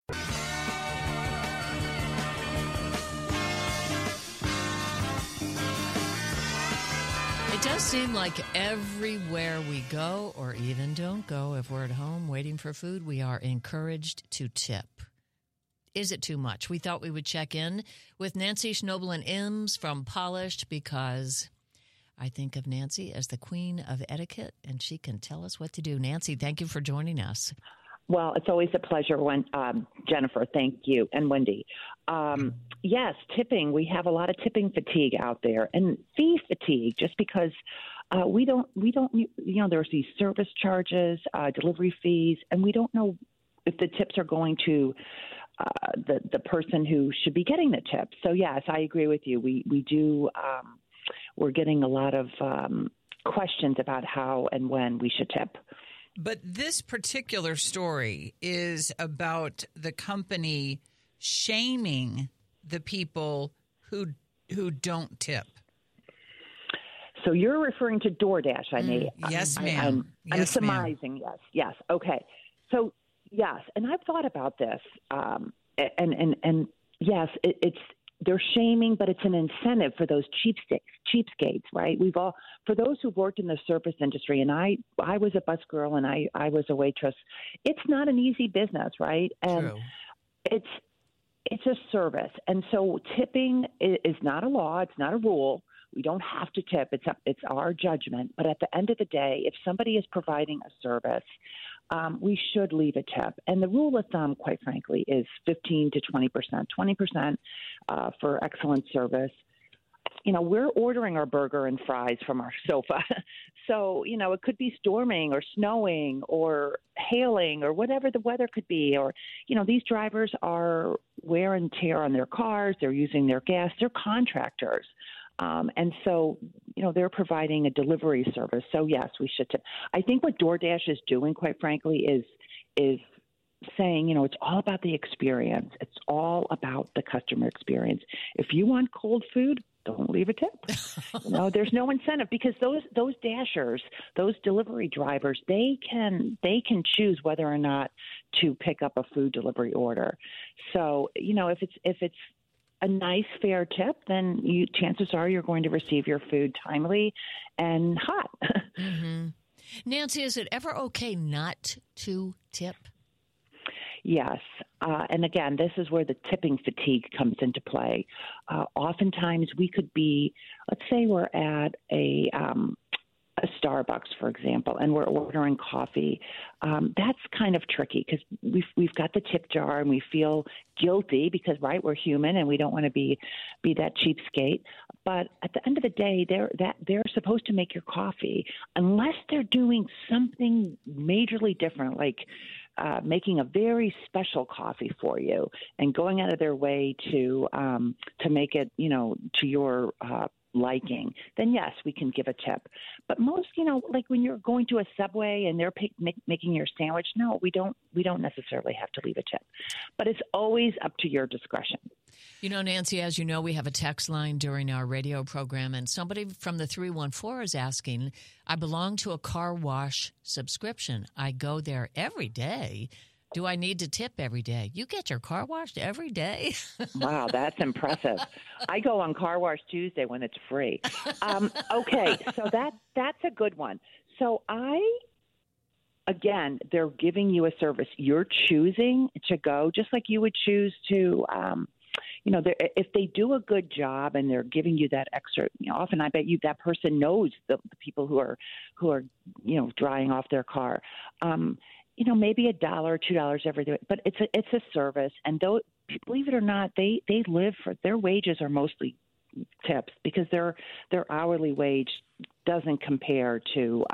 It does seem like everywhere we go, or even don't go, if we're at home waiting for food, we are encouraged to tip. Is it too much? We thought we would check in with Nancy Schnoebelen-Imms from Polished, because I think of Nancy as the queen of etiquette, and she can tell us what to do. Nancy, thank you for joining us. Well, it's always a pleasure, Jennifer. Thank you, and Wendy. Yes, tipping. We have a lot of tipping fatigue out there, and fee fatigue. Just because we don't. There's these service charges, delivery fees, and we don't know if the tips are going to the person who should be getting the tip. So yes, I agree with you. We do. We're getting a lot of questions about how and when we should tip. But this particular story is about the company shaming the people who don't tip. So you're referring to DoorDash, Yes, ma'am. I'm surmising, ma'am. Yes. Okay. So, yes, and I've thought about this, and yes, they're shaming, but it's an incentive for those cheapskates, right? For those who've worked in the service industry, and I was a bus girl and I was a waitress. It's not an easy business, right? And True. It's a service, and so tipping is not a law. It's not a rule. We don't have to tip. It's our judgment. But at the end of the day, if somebody is providing a service, we should leave a tip. And the rule of thumb, quite frankly, is 15 to 20%. 20% for excellent service. We're ordering our burger and fries from our sofa. So, it could be storming or snowing or hailing or whatever the weather could be. Or, these drivers are wear and tear on their cars. They're using their gas. They're contractors. And so, they're providing a delivery service. So, yes, we should tip. I think what DoorDash is doing, quite frankly, is saying, it's all about the experience. It's all about the customer experience. If you want cold food, don't leave a tip. There's no incentive, because those dashers, those delivery drivers, they can choose whether or not to pick up a food delivery order. So, if it's a nice, fair tip, then chances are you're going to receive your food timely and hot. Mm-hmm. Nancy, is it ever okay not to tip? Yes. And again, this is where the tipping fatigue comes into play. Oftentimes we could be, let's say we're at a Starbucks, for example, and we're ordering coffee. That's kind of tricky, because we've got the tip jar and we feel guilty because, right, we're human and we don't want to be that cheapskate. But at the end of the day, they're supposed to make your coffee, unless they're doing something majorly different, like making a very special coffee for you and going out of their way to make it, to your liking, then yes, we can give a tip. But most, like when you're going to a Subway and they're making your sandwich, no, we don't necessarily have to leave a tip. But it's always up to your discretion. Nancy, as you know, we have a text line during our radio program, and somebody from the 314 is asking, I belong to a car wash subscription. I go there every day. Do I need to tip every day? You get your car washed every day? Wow, that's impressive. I go on Car Wash Tuesday when it's free. Okay, so that's a good one. So again, they're giving you a service. You're choosing to go, just like you would choose to, if they do a good job and they're giving you that extra, often I bet you that person knows the people who are drying off their car. Maybe $1, $2 every day, but it's a service. And though, believe it or not, they live for their wages are mostly tips, because their hourly wage doesn't compare to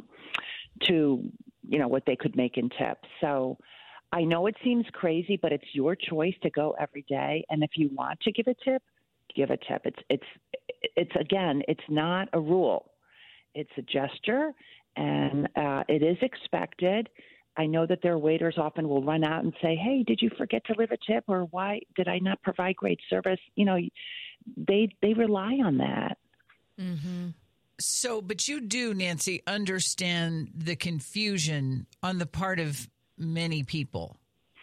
what they could make in tips. So I know it seems crazy, but it's your choice to go every day. And if you want to give a tip, give a tip. It's again, it's not a rule. It's a gesture, and it is expected. I know that their waiters often will run out and say, hey, did you forget to leave a tip? Or why did I not provide great service? They rely on that. Mm-hmm. So, but you do, Nancy, understand the confusion on the part of many people.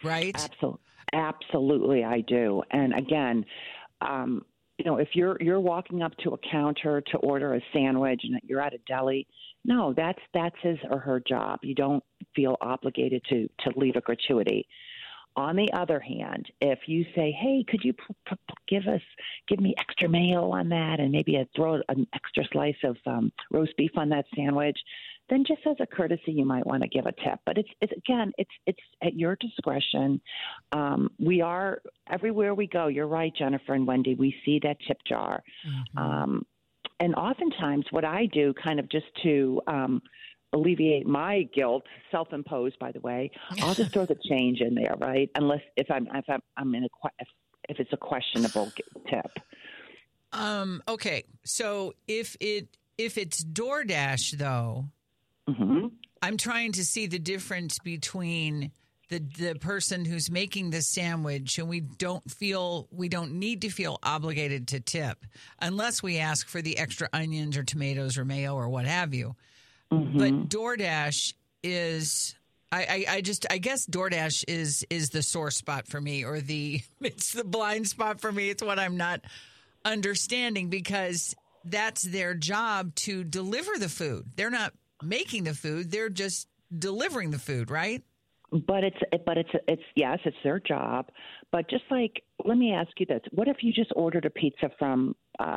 right? Absolutely, I do. And again, if you're walking up to a counter to order a sandwich and you're at a deli, no, that's his or her job. You don't feel obligated to leave a gratuity. On the other hand, if you say, "Hey, could you give me extra mayo on that, and maybe throw an extra slice of roast beef on that sandwich," then just as a courtesy, you might want to give a tip. But it's at your discretion. We are everywhere we go. You're right, Jennifer and Wendy. We see that tip jar, and oftentimes, what I do, kind of just to alleviate my guilt, self-imposed, by the way, I'll just throw the change in there, right? Unless if it's a questionable tip. Okay, so if it's DoorDash though, I'm trying to see the difference between the person who's making the sandwich, and we don't need to feel obligated to tip unless we ask for the extra onions or tomatoes or mayo or what have you. But DoorDash is, I guess DoorDash is the sore spot for me, or it's the blind spot for me. It's what I'm not understanding, because that's their job to deliver the food. They're not making the food; they're just delivering the food, right? But it's yes, it's their job. But just like, let me ask you this: what if you just ordered a pizza from,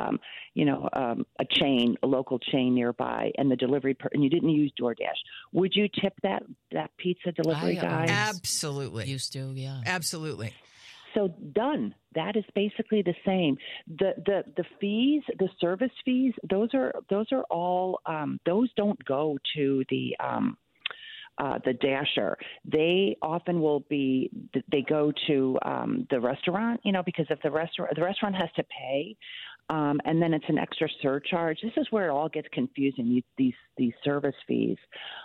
a local chain nearby, and the delivery and you didn't use DoorDash? Would you tip that pizza delivery guy? Absolutely, used to, yeah, absolutely. So done. That is basically the same. The fees, the service fees, those are all those don't go to the dasher. They often they go to the restaurant, because if the restaurant has to pay, and then it's an extra surcharge. This is where it all gets confusing, these service fees.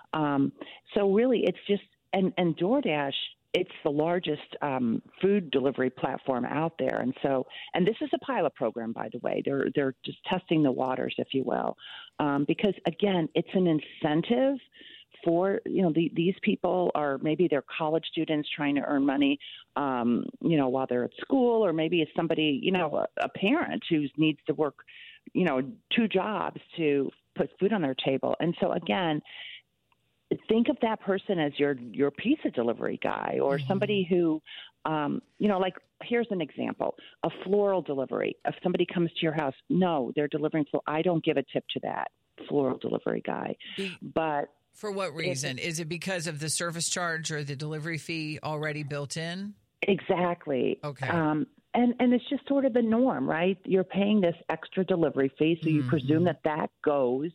So really it's just, and DoorDash, it's the largest food delivery platform out there. And this is a pilot program, by the way. They're just testing the waters, if you will, because again, it's an incentive for, these people are, maybe they're college students trying to earn money, while they're at school, or maybe it's somebody, a parent who needs to work, 2 jobs to put food on their table. And so again, think of that person as your pizza delivery guy, or somebody who, like, here's an example, a floral delivery. If somebody comes to your house, no, they're delivering. So I don't give a tip to that floral delivery guy. But for what reason? Is it because of the service charge or the delivery fee already built in? Exactly. Okay. And it's just sort of the norm, right? You're paying this extra delivery fee, so you presume that goes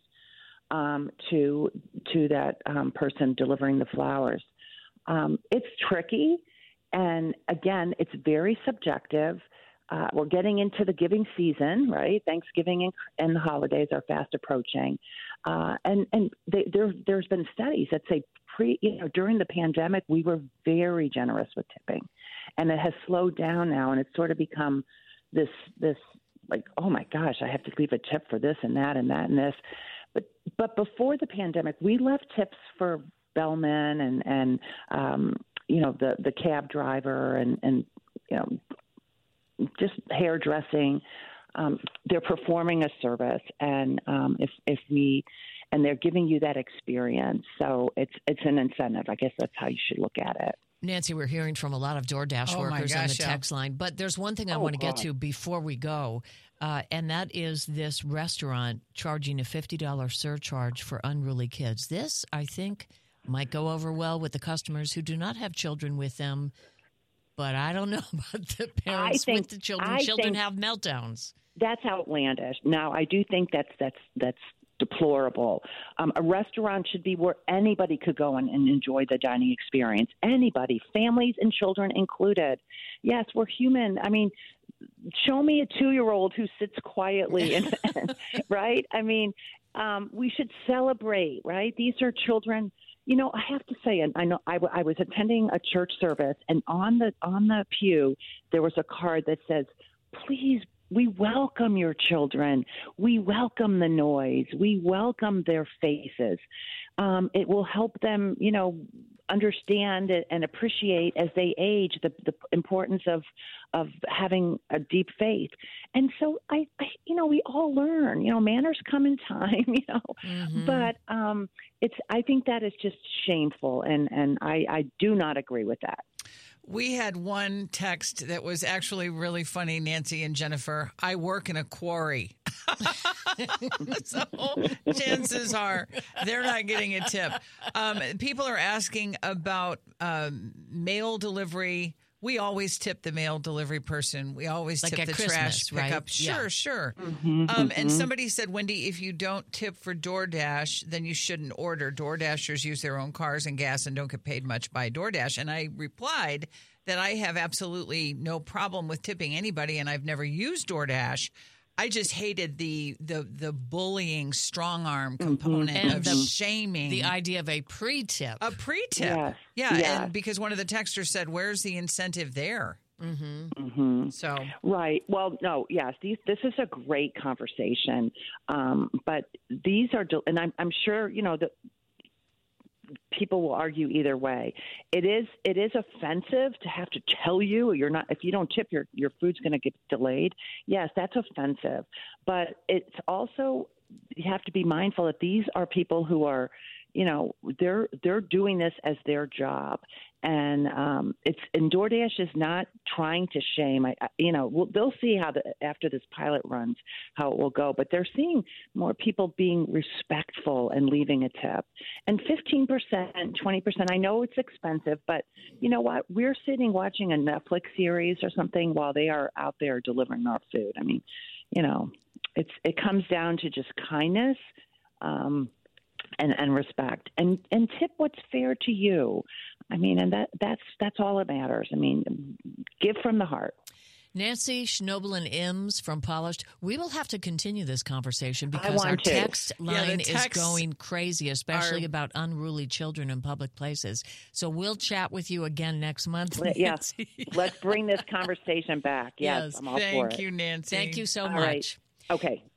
to that person delivering the flowers. It's tricky, and again, it's very subjective. We're getting into the giving season, right? Thanksgiving and the holidays are fast approaching, and there's been studies that say during the pandemic we were very generous with tipping, and it has slowed down now, and it's sort of become this like, oh my gosh, I have to leave a tip for this and that and that and this. But before the pandemic, we left tips for bellmen and the cab driver and just hairdressing. They're performing a service, and and they're giving you that experience. So it's an incentive. I guess that's how you should look at it. Nancy, we're hearing from a lot of DoorDash workers on the text line, but there's one thing I want to get to before we go, and that is this restaurant charging a $50 surcharge for unruly kids. This, I think, might go over well with the customers who do not have children with them, but I don't know about the parents with the children. Children have meltdowns. That's outlandish. Now, I do think that's deplorable. A restaurant should be where anybody could go and enjoy the dining experience. Anybody, families and children included. Yes, we're human. I mean, show me a 2-year-old who sits quietly, right? I mean, we should celebrate, right? These are children. I have to say, and I know I was attending a church service, and on the pew there was a card that says, "Please, we welcome your children. We welcome the noise. We welcome their faces. It will help them, understand and appreciate as they age the importance of having a deep faith. And so I we all learn, manners come in time, but I think that is just shameful. And I do not agree with that. We had one text that was actually really funny, Nancy and Jennifer. I work in a quarry. So chances are they're not getting a tip. People are asking about mail delivery. We always tip the mail delivery person. We always like tip the Christmas, trash pickup. Right? Sure. And somebody said, Wendy, if you don't tip for DoorDash, then you shouldn't order. DoorDashers use their own cars and gas and don't get paid much by DoorDash. And I replied that I have absolutely no problem with tipping anybody, and I've never used DoorDash. I just hated the bullying strong arm component And of the shaming. The idea of a pre-tip. A pre-tip. Yes. And because one of the texters said, where's the incentive there? So right. Well, no. Yes. This is a great conversation, but these are, and I'm sure that people will argue either way. It is offensive to have to tell you if you don't tip, your food's going to get delayed. Yes, that's offensive, but it's also, you have to be mindful that these are people who are, they're doing this as their job, and DoorDash is not trying to shame. They'll see how after this pilot runs how it will go, but they're seeing more people being respectful and leaving a tip. And 15%, 20%. I know it's expensive, but you know what? We're sitting watching a Netflix series or something while they are out there delivering our food. I mean, it comes down to just kindness. And respect, and tip what's fair to you. I mean, and that's all that matters. I mean, give from the heart. Nancy Schnobel Imms from Polished. We will have to continue this conversation because our text line is going crazy, especially about unruly children in public places. So we'll chat with you again next month. Yes, let's bring this conversation back. Yes, I'm all for it. Thank you, Nancy. Thank you so much. Right. Okay.